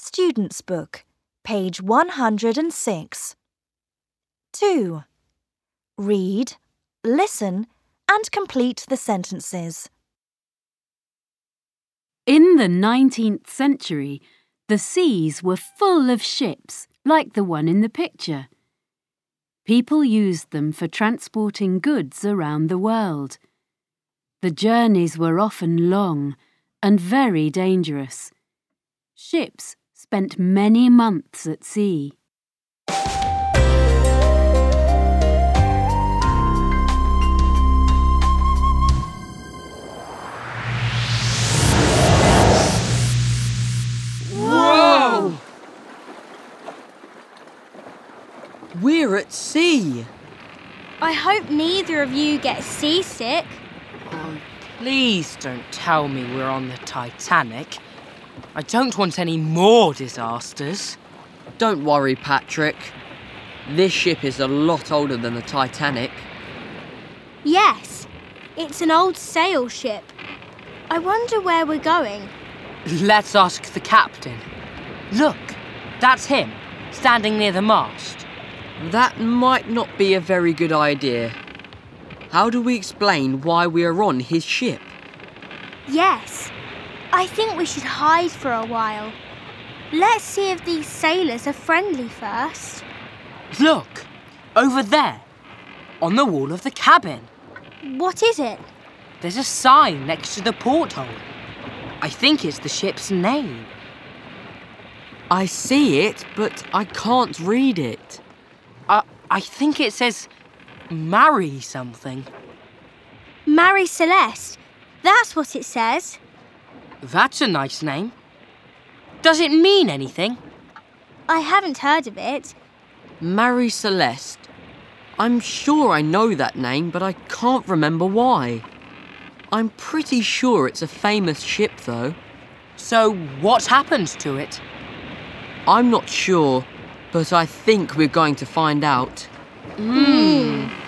Student's Book, page 106. 2. Read, listen, and complete the sentences. In the 19th century, the seas were full of ships like the one in the picture. People used them for transporting goods around the world. The journeys were often long and very dangerous. Ships spent many months at sea. Whoa! We're at sea. I hope neither of you get seasick. Oh, please don't tell me we're on the Titanic. I don't want any more disasters. Don't worry, Patrick. This ship is a lot older than the Titanic. Yes, it's an old sail ship. I wonder where we're going. Let's ask the captain. Look, that's him, standing near the mast. That might not be a very good idea. How do we explain why we are on his ship? Yes, I think we should hide for a while. Let's see if these sailors are friendly first. Look, over there, on the wall of the cabin. What is it? There's a sign next to the porthole. I think it's the ship's name. I see it, but I can't read it. I think it says marry something. Marie Celeste. That's what it says. That's a nice name. Does it mean anything? I haven't heard of it. Marie Celeste. I'm sure I know that name, but I can't remember why. I'm pretty sure it's a famous ship, though. So what happened to it? I'm not sure, but I think we're going to find out.